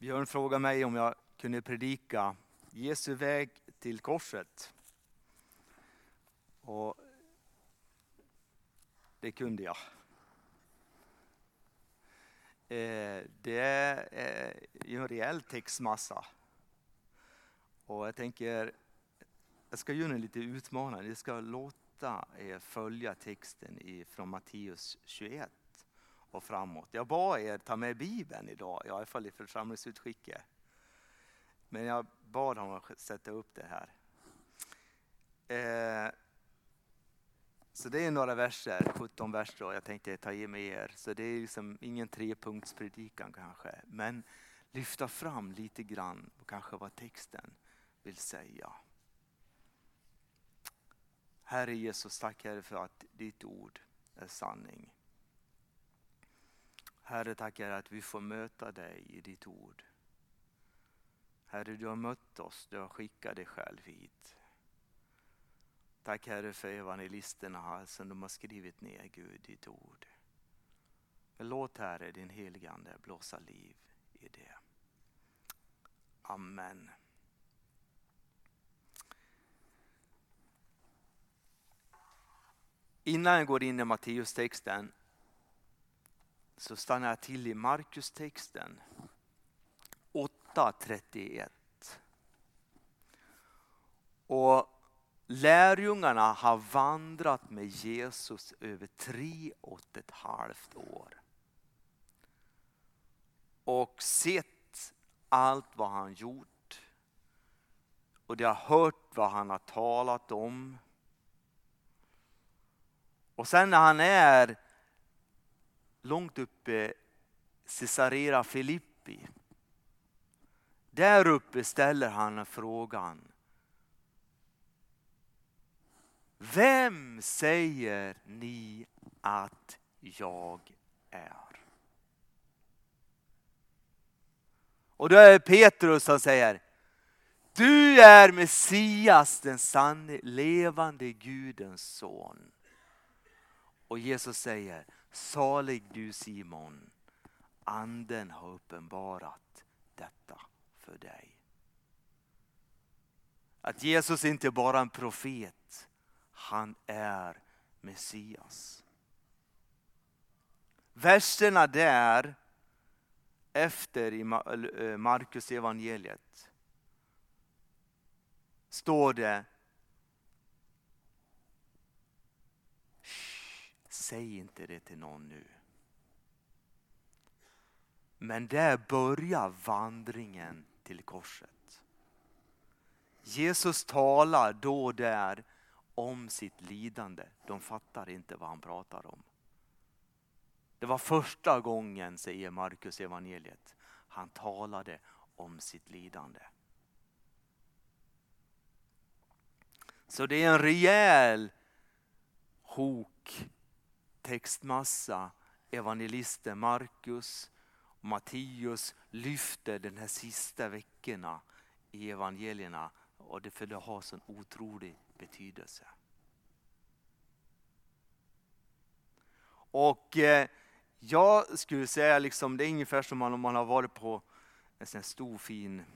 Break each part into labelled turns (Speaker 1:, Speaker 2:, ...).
Speaker 1: Björn frågade mig om jag kunde predika Jesu väg till korset. Och det kunde jag. Det är ju en rejäl textmassa. Och jag tänker, jag ska göra en lite utmanande. Jag ska låta er följa texten från Matteus 21 och framåt. Jag bad er ta med Bibeln idag, i alla fall i församlingsutskicket. Men jag bad honom att sätta upp det här. Så det är några verser, 17 verser, och jag tänkte ta med er. Så det är liksom ingen trepunktspredikan kanske. Men lyfta fram lite grann och kanske vad texten vill säga. Herre Jesus, tack Herre för att ditt ord är sanning. Herre, tack Herre att vi får möta dig i ditt ord. Herre, du har mött oss, du har skickat dig själv hit. Tack Herre för evangelisterna här som de har skrivit ner, Gud, ditt ord. Men låt Herre din helige Ande blåsa liv i det. Amen. Innan jag går in i Matteus-texten så stannar jag till i Markus-texten 8:31. Och lärjungarna har vandrat med Jesus över 3,5 år. Och sett allt vad han gjort. Och de har hört vad han har talat om. Och sen när han är långt uppe Caesarea Filippi. Där uppe ställer han frågan. Vem säger ni att jag är? Och då är det Petrus som säger. Du är Messias, den sanne, levande Gudens son. Och Jesus säger. Salig du Simon. Anden har uppenbarat detta för dig. Att Jesus inte bara är en profet. Han är Messias. Verserna där efter i Markus evangeliet står det. Säg inte det till någon nu. Men där börjar vandringen till korset. Jesus talar då där om sitt lidande. De fattar inte vad han pratar om. Det var första gången, säger Markus evangeliet. Han talade om sitt lidande. Så det är en rejäl textmassa. Evangelisten Markus och Matteus lyfter den här sista veckorna i evangelierna. Och det för det har sån otrolig betydelse. Och jag skulle säga liksom, det är ungefär som om man har varit på en sån stor fin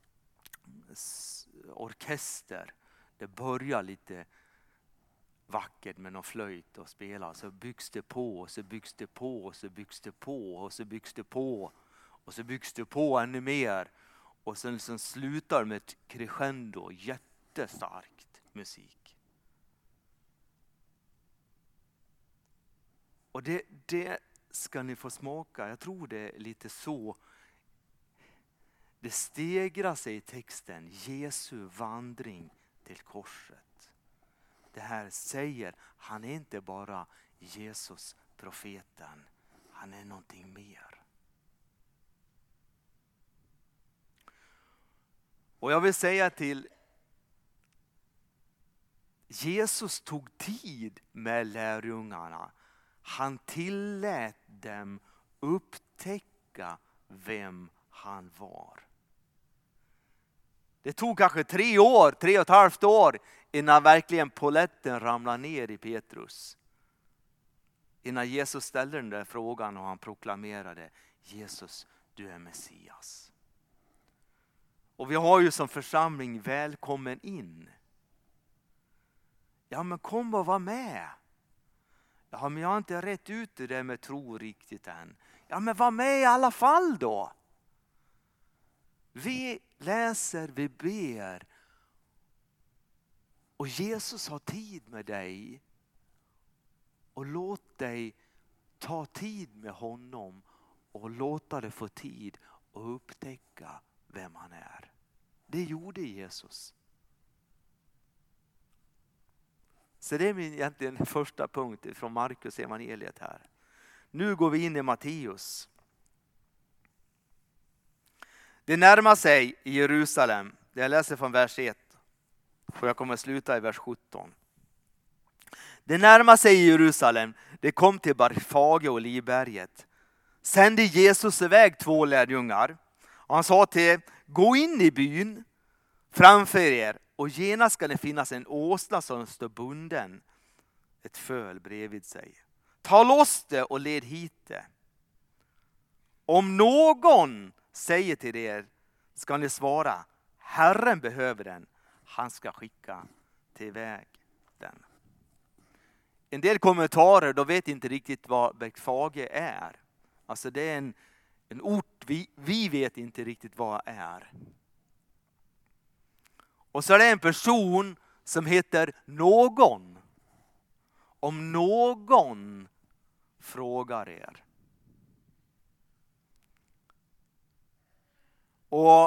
Speaker 1: orkester. Det börjar lite vackert med någon flöjt och spela. Så byggs det på och så byggs det på och så byggs det på och så byggs det på. Och så byggs det på ännu mer. Och sen liksom slutar med ett crescendo, jättestarkt musik. Och det ska ni få smaka. Jag tror det är lite så. Det stegrar sig i texten. Jesu vandring till korset. Det här säger, han är inte bara Jesus profeten. Han är någonting mer. Och jag vill säga till Jesus tog tid med lärjungarna. Han tillät dem upptäcka vem han var. Det tog kanske 3,5 år innan verkligen poletten ramlade ner i Petrus. Innan Jesus ställde den där frågan och han proklamerade, Jesus, du är Messias. Och vi har ju som församling välkommen in. Ja, men kom och var med. Ja, men jag har inte rätt ut det där med tro riktigt än. Ja, men var med i alla fall då. Vi läser, vi ber. Och Jesus har tid med dig. Och låt dig ta tid med honom. Och låta dig få tid att upptäcka vem han är. Det gjorde Jesus. Så det är egentligen första punkt från Markus evangeliet här. Nu går vi in i Matteus. Det närmar sig i Jerusalem. Jag läser från vers 1. Och jag kommer sluta i vers 17. Det närmar sig i Jerusalem. Det kom till Betfage och Olivberget. Sände Jesus iväg 2 lärjungar. Och han sa till: gå in i byn framför er. Och genast ska det finnas en åsna som står bunden. Ett föl bredvid sig. Ta loss det och led hit det. Om någon säger till er, ska ni svara: Herren behöver den. Han ska skicka tillväg den. En del kommentarer, då vet inte riktigt vad Betfage är. Alltså det är en ort vi vet inte riktigt vad är. Och så är det en person som heter någon. Om någon frågar er. Och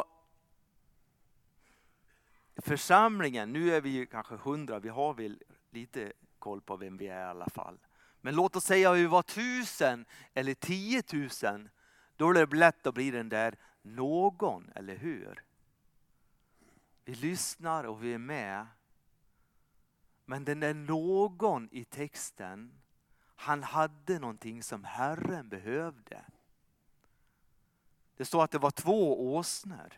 Speaker 1: församlingen, nu är vi ju kanske 100, vi har väl lite koll på vem vi är i alla fall. Men låt oss säga att vi var 1000 eller 10 000, då är det lätt att bli den där någon, eller hur? Vi lyssnar och vi är med. Men den där någon i texten, han hade någonting som Herren behövde. Det står att det var 2 åsnor.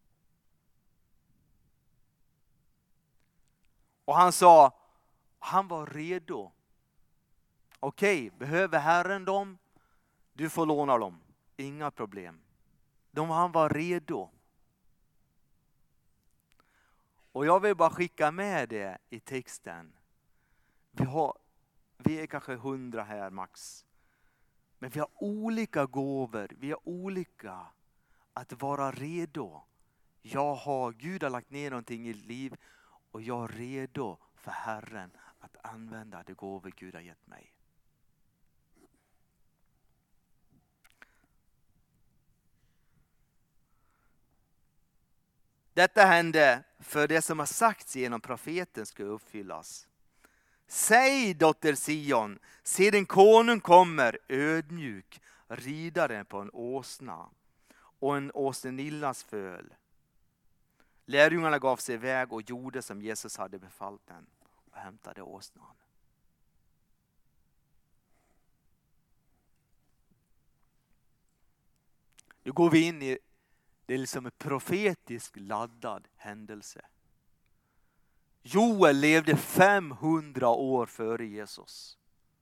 Speaker 1: Och han sa, han var redo. Okej, behöver Herren dem? Du får låna dem. Inga problem. Han var redo. Och jag vill bara skicka med det i texten. Vi är kanske 100 här max. Men vi har olika gåvor. Vi har olika att vara redo. Gud har lagt ner någonting i liv. Och jag är redo för Herren att använda de gåvor Gud har gett mig. Detta hände för det som har sagts genom profeten ska uppfyllas. Säg dotter Sion, se din konung kommer ödmjuk, ridaren på en åsna och en åsnenillas föl. Lärjungarna gav sig iväg och gjorde som Jesus hade befallt dem och hämtade åsnan. Nu går vi in i det är liksom en profetisk laddad händelse. Joel levde 500 år före Jesus.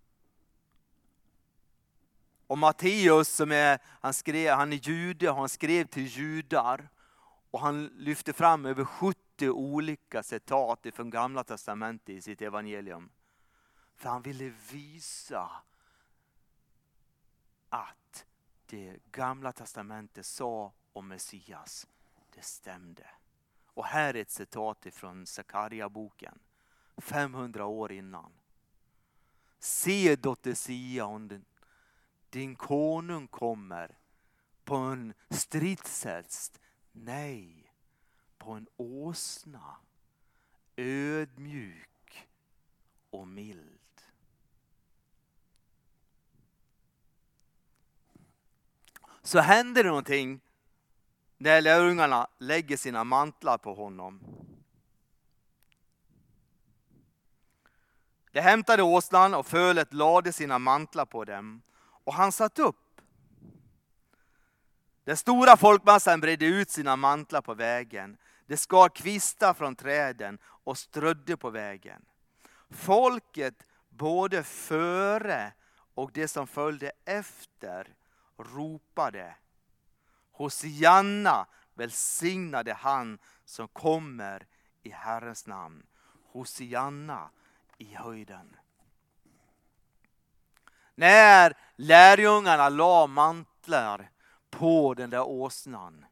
Speaker 1: Och Matteus som han är jude och han skrev till judar. Och han lyfte fram över 70 olika citat från Gamla testamentet i sitt evangelium. För han ville visa att det Gamla testamentet sa om Messias, det stämde. Och här är ett citat från Sakaria-boken. 500 år innan. Se dotter Sion, din konung kommer på en stridshäst. Nej, på en åsna. Ödmjuk och mild. Så händer det någonting när lärjungarna lägger sina mantlar på honom. De hämtade åsnan och fölet lade sina mantlar på dem. Och han satt upp. Den stora folkmassan bredde ut sina mantlar på vägen. De skar kvistar från träden och strödde på vägen. Folket både före och det som följde efter ropade: Hosianna, välsignade han som kommer i Herrens namn. Hosianna i höjden. När lärjungarna la mantlar på den där åsnan,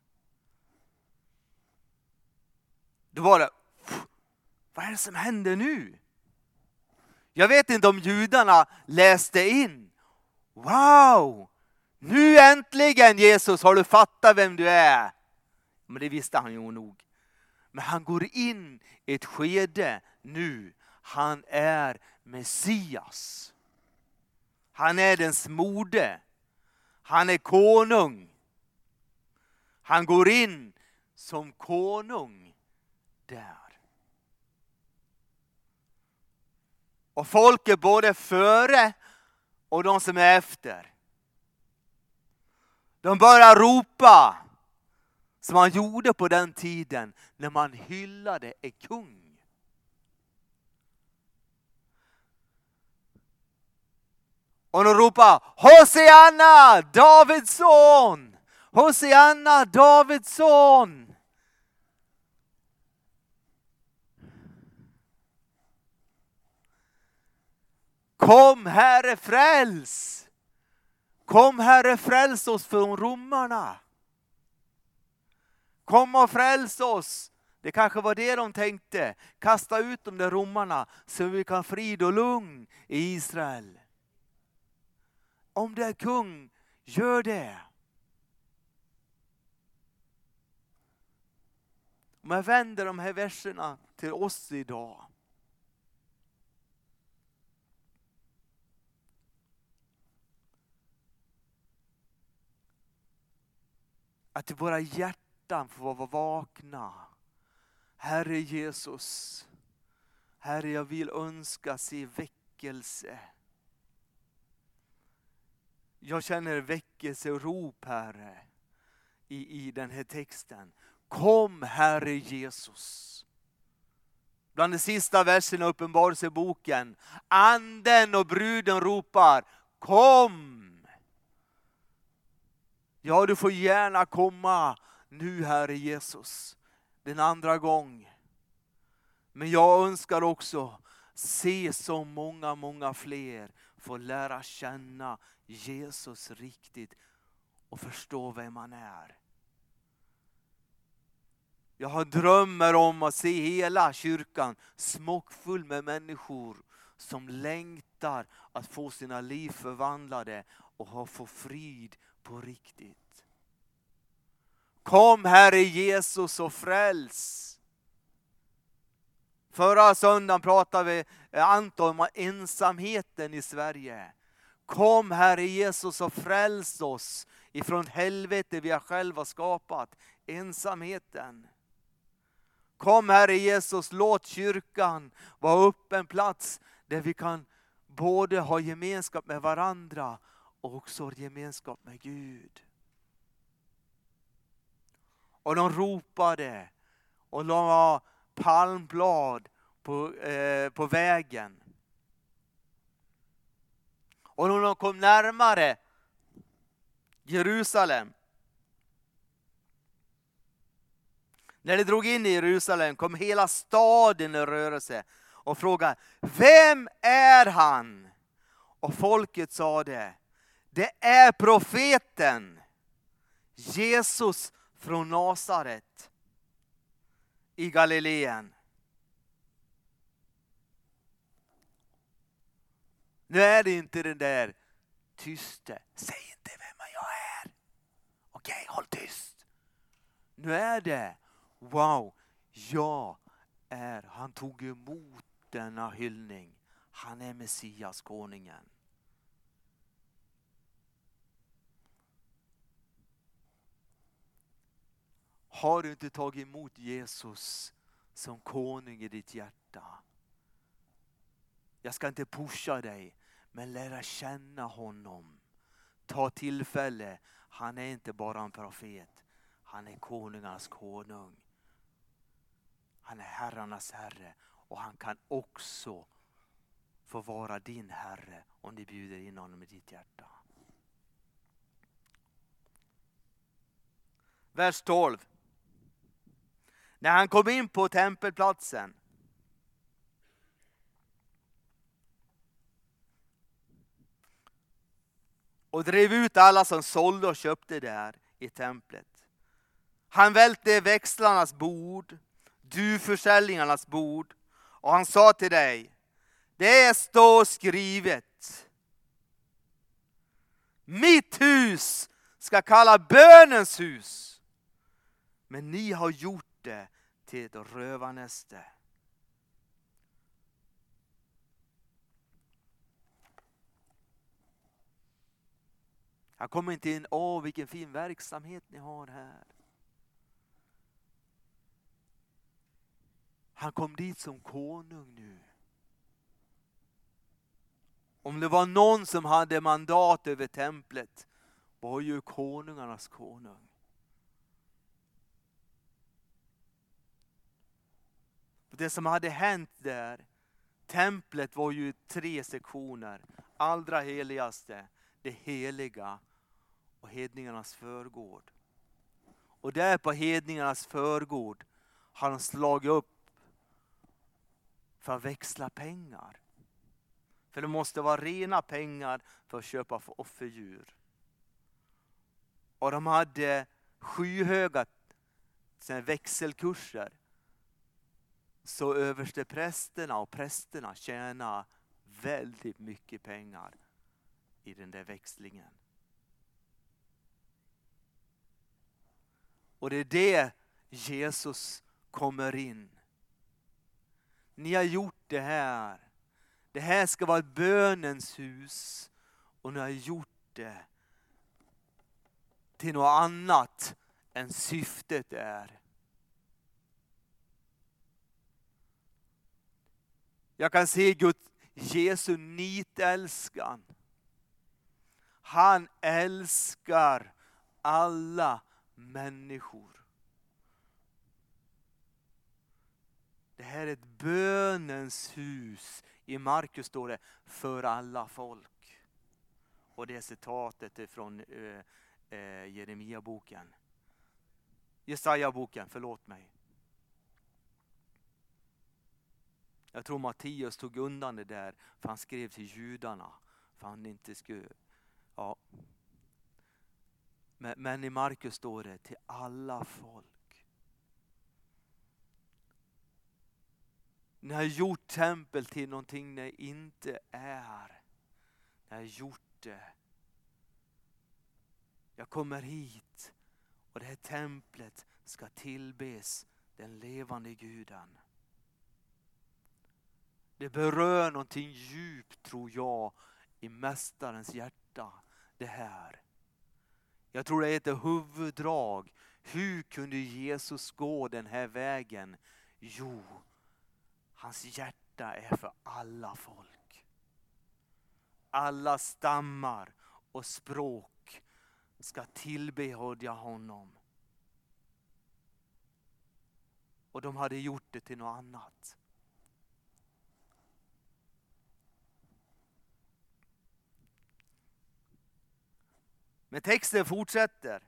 Speaker 1: då var det, vad är det som händer nu? Jag vet inte om judarna läste in. Wow! Nu äntligen Jesus har du fattat vem du är. Men det visste han ju nog. Men han går in i ett skede nu. Han är Messias. Han är den smorde. Han är konung. Han går in som konung där. Och folket både före och de som är efter, de börjar ropa som man gjorde på den tiden när man hyllade en kung. Och de ropar Hosianna, Davids son! Hosianna, Davids son! Kom Herre, fräls! Kom Herre, fräls oss från romarna. Kom och fräls oss. Det kanske var det de tänkte. Kasta ut de där romarna så vi kan frid och lugn i Israel. Om det är kung, gör det. Om jag vänder de här verserna till oss idag. Att våra hjärtan får vara vakna. Herre Jesus, Herre, jag vill önska se väckelse. Jag känner väckelse och rop, Herre, i den här texten. Kom Herre Jesus. Bland de sista verserna i Uppenbarelseboken, anden och bruden ropar, kom. Ja, du får gärna komma nu, Herre Jesus, den andra gång. Men jag önskar också se så många fler få lära känna Jesus riktigt och förstå vem man är. Jag har drömmar om att se hela kyrkan smockfull med människor som längtar att få sina liv förvandlade och få frid på riktigt. Kom Herre Jesus och fräls. Förra söndagen pratade vi Anton om ensamheten i Sverige. Kom Herre Jesus och fräls oss ifrån helvetet vi har själva skapat. Ensamheten. Kom Herre Jesus, låt kyrkan vara öppen plats där vi kan både ha gemenskap med varandra och också gemenskap med Gud. Och de ropade och la palmblad på vägen. Och när de kom närmare Jerusalem, när de drog in i Jerusalem kom hela staden i rörelse och frågade, vem är han? Och folket sa det är profeten Jesus från Nasaret i Galileen. Nu är det inte den där tyste, säg inte vem jag är. Okej, håll tyst. Nu är det, wow, han tog emot denna hyllning. Han är Messias, konungen. Har du inte tagit emot Jesus som konung i ditt hjärta? Jag ska inte pusha dig, men lära känna honom. Ta tillfälle, han är inte bara en profet. Han är konungarnas konung. Han är herrarnas herre och han kan också få vara din herre om du bjuder in honom i ditt hjärta. Vers 12. När han kom in på tempelplatsen och drev ut alla som sålde och köpte där i templet. Han välte växlarnas bord, duvförsäljarnas bord, och han sa till dig: det står skrivet, mitt hus ska kalla bönens hus, men ni har gjort det till ett rövarnäste. Jag kommer inte in, vilken fin verksamhet ni har här. Han kom dit som konung nu. Om det var någon som hade mandat över templet, var ju konungarnas konung. Det som hade hänt där, templet var ju 3 sektioner. Allra heligaste, det heliga och hedningarnas förgård. Och där på hedningarnas förgård har han slagit upp för att växla pengar. För det måste vara rena pengar för att köpa för offerdjur. Och de hade skyhöga växelkurser. Så översteprästerna och prästerna tjänar väldigt mycket pengar i den där växlingen. Och det är det Jesus kommer in. Ni har gjort det här. Det här ska vara ett bönens hus. Och ni har gjort det till något annat än syftet är. Jag kan se Jesu nitälskan. Han älskar alla människor. Det här är ett bönens hus. I Markus står det för alla folk. Och det är citatet är från Jeremia-boken. Jesaja-boken, förlåt mig. Jag tror Matteus tog undan det där, för han skrev till judarna. För han inte skulle... Ja. Men i Markus står det till alla folk. Ni har gjort tempel till någonting det inte är. Ni har gjort det. Jag kommer hit och det här templet ska tillbes den levande Guden. Det berör någonting djupt, tror jag, i mästarens hjärta, det här. Jag tror det är ett huvuddrag. Hur kunde Jesus gå den här vägen? Jo, hans hjärta är för alla folk. Alla stammar och språk ska tillbedja honom. Och de hade gjort det till något annat. Men texten fortsätter.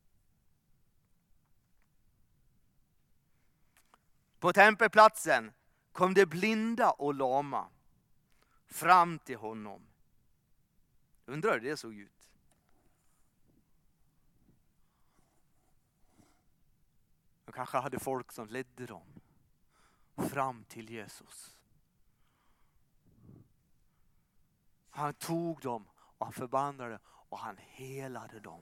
Speaker 1: På tempelplatsen kom det blinda och lama fram till honom. Undrar hur det såg ut. De kanske hade folk som ledde dem fram till Jesus. Han tog dem och han förbannade och han helade dem.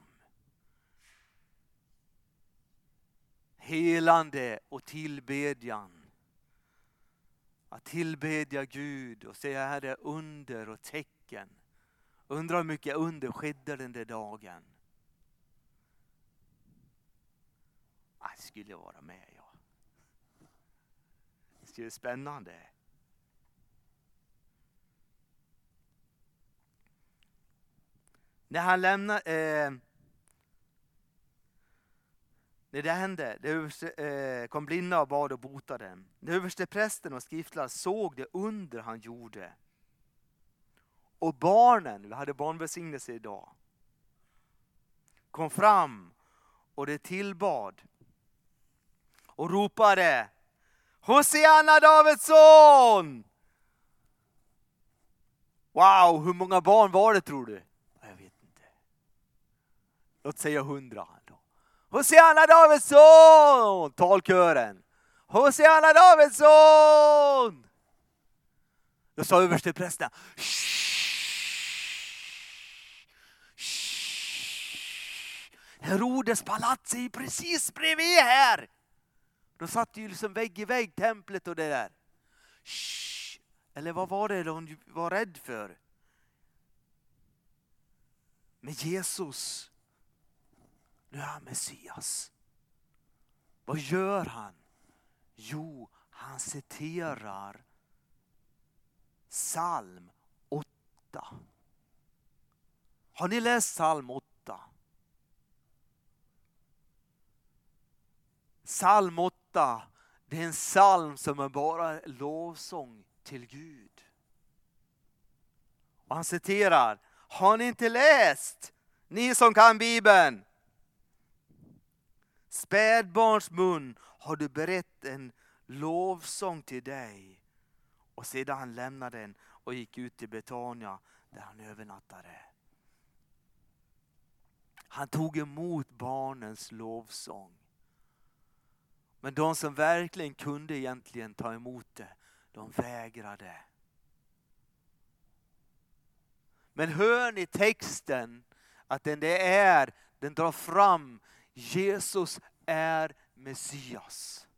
Speaker 1: Helande och tillbedjan. Att tillbedja Gud och säga här är under och tecken. Undrar hur mycket under skedde den där dagen. Det skulle jag vara med, ja. Det skulle vara spännande. När han lämnade, när det hände, det kom blinda och bad och botade dem. Det översteprästen och skriftlärarna såg det under han gjorde. Och barnen, vi hade barnvälsignelse idag, kom fram och det tillbad. och ropade: Hosianna, Davids son! Wow, hur många barn var det tror du? Jag vet inte. Låt säga 100 då. Hosianna, Davids son! Talkören. Hosianna, Davids son! Då sa översteprästerna: Herodes palats är precis bredvid här. De satt ju liksom vägg i vägg, templet och det där. Eller vad var det de var rädd för? Men Jesus, nu är han Messias. Vad gör han? Jo, han citerar psalm 8. Har ni läst psalm 8? Psalm 8, det är en psalm som är bara lovsång till Gud. Och han citerar: har ni inte läst, ni som kan Bibeln? Spädbarns mun har du berett en lovsång till dig. Och sedan han lämnade den och gick ut till Betania där han övernattade. Han tog emot barnens lovsång. Men de som verkligen kunde egentligen ta emot det, de vägrade. Men hör ni texten att den drar fram: Jesus är Messias.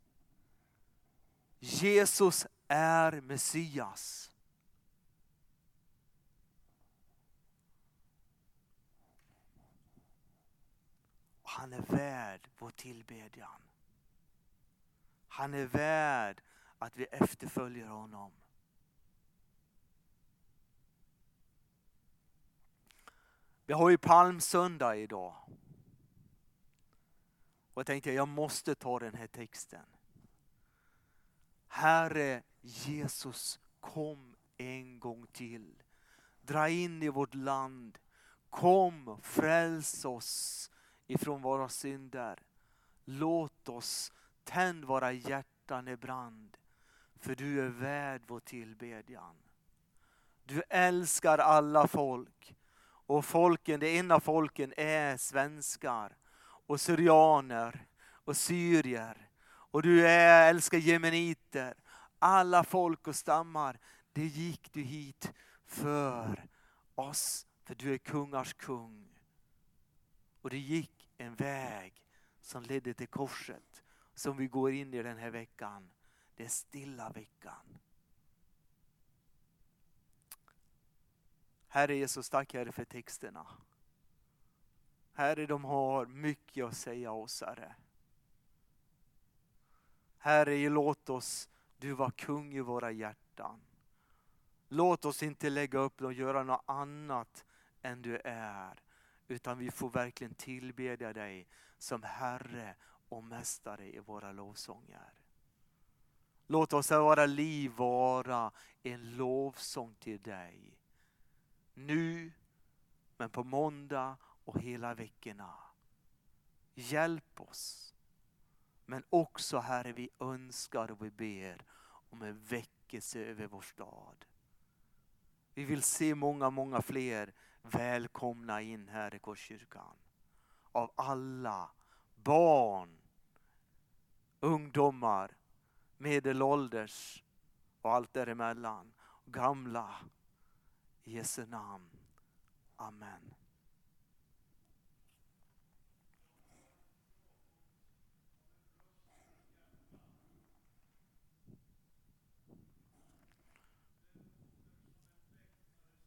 Speaker 1: Jesus är Messias. Han är värd vår tillbedjan. Han är värd att vi efterföljer honom. Vi har ju palmsöndag idag. Och jag tänkte jag måste ta den här texten. Herre Jesus, kom en gång till. Dra in i vårt land. Kom, fräls oss ifrån våra synder. Låt oss, tänd våra hjärtan i brand. För du är värd vår tillbedjan. Du älskar alla folk. Och folken, det ena folken är svenskar och syrianer och syrier. Och du älskar jemeniter. Alla folk och stammar, det gick du hit för oss. För du är kungars kung. Och det gick en väg som ledde till korset. Som vi går in i den här veckan. Det är stilla veckan. Herre Jesus, tack Herre för texterna. Herre, de har mycket att säga oss, Herre. Herre, låt oss, du var kung i våra hjärtan. Låt oss inte lägga upp och göra något annat än du är. Utan vi får verkligen tillbedja dig som Herre och Mästare i våra lovsånger. Låt oss våra liv vara en lovsång till dig. Nu, men på måndag och hela veckorna. Hjälp oss. Men också Herre, vi önskar och vi ber om en väckelse över vår stad. Vi vill se många fler välkomna in här i Korskyrkan. Av alla, barn, ungdomar, medelålders och allt däremellan. Gamla. I Jesu namn. Amen.